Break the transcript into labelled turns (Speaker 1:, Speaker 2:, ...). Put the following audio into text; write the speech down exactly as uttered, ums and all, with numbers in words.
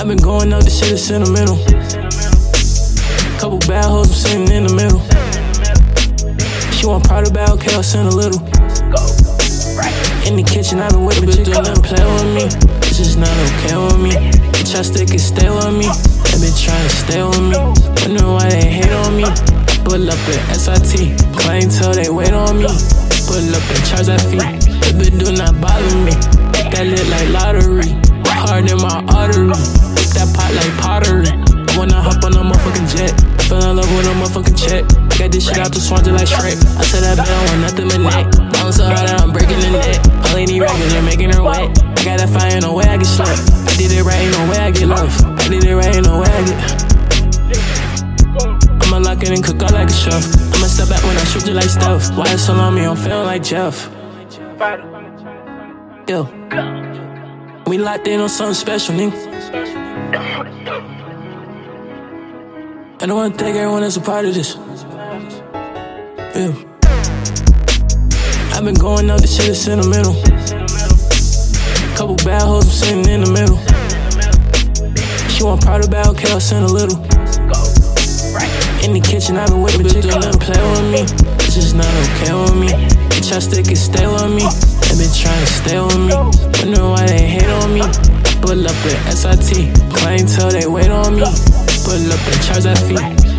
Speaker 1: I've been going up, this shit is sentimental. Couple bad hoes, I'm sitting in the middle. She want Prada bag, okay, I'll send a little. In the kitchen, I've been whipping, bitch, don't let play with me. It's just not okay with me. Bitch, I stick and stay with me. That bitch tryna stay with me. Wondering why they hate on me. Pull up in S I T, clientele, they wait on me. Pull up and charge that fee. That bitch do not bother me. That lit like lottery. Hard in my artery. Whip that pot like pottery. When I hop on a motherfucking jet, fell in love with a motherfucking check. Got this shit out the swamp just like Shrek. I said that bitch don't want nothing but neck. I'm so hard that I'm breaking the neck. All they need records are making her wet. I got that fire, ain't no way I get slept. I did it right, ain't no way I get love. I did it right, ain't no way I get. I'ma lock it and cook out like a chef. I'ma step back when I shoot you like Steph. Why it's so on me, I'm feeling like Jeff. Yo, we locked in on something special, nigga. I don't wanna thank everyone that's a part of this. Yeah. I've been going up, this shit is sentimental. Couple bad hoes, I'm sitting in the middle. She want Prada bag, okay, I'll send a little. In the kitchen, I've been whipping, bitch, don't let play with me. It's just not okay with me. Bitch, I stick and stay with me. That bitch tryna stay with me. Wondering why they hate on me. Pull up in S I T, clientele, they wait on me. Pull up and charge that fee.